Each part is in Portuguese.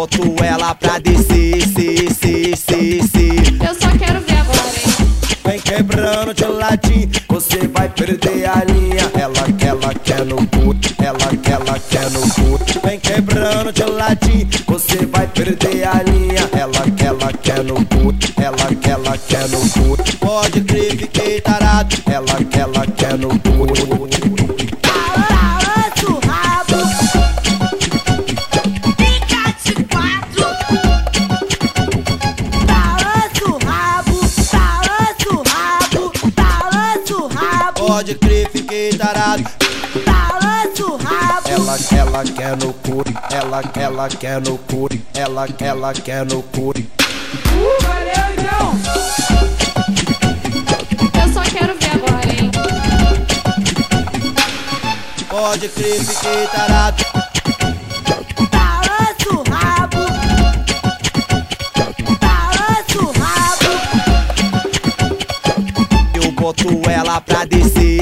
boto ela pra descer, Eu só quero ver agora, hein? Vem quebrando de ladinho, você vai perder a linha. Ela quer no cu, ela quer no cu. Vem quebrando de ladinho, você vai perder a linha. Ela quer no cu, ela quer no cu. Pode crer, fiquei tarado. Ela quer no cu. Balança o rabo, fica de quatro. Balança o rabo, balança o rabo, balança o rabo. Pode crer, fiquei tarado. Balança o rabo. Ela quer no cu, ela quer no cu, ela quer no cu. Valeu, então! Eu só quero ver agora, hein? Pode crer, fiquei tarado. Balança o rabo, balança o rabo. Eu boto ela pra descer,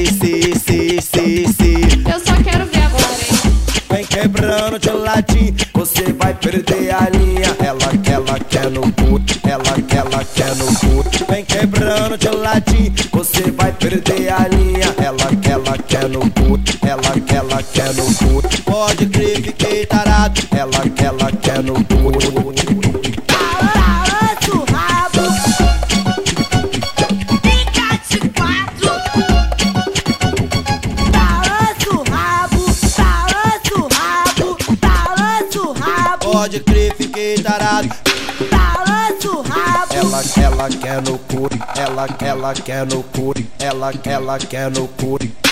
Eu só quero ver agora, hein? Vem quebrando de ladinho, você vai perder a linha. Ela quer no cu, ela quer no cu. Vem quebrando de ladinho, você vai perder a linha. Ela quer no cu, ela quer no cu. Pode crer, fiquei tarado. Ela quer no cu. Balança o rabo, fica de quatro. Balança o rabo, balança o rabo, balança o rabo. Pode crer, fiquei tarado. Balança o rabo. Ela quer no cu, ela quer no cu, ela quer no cu.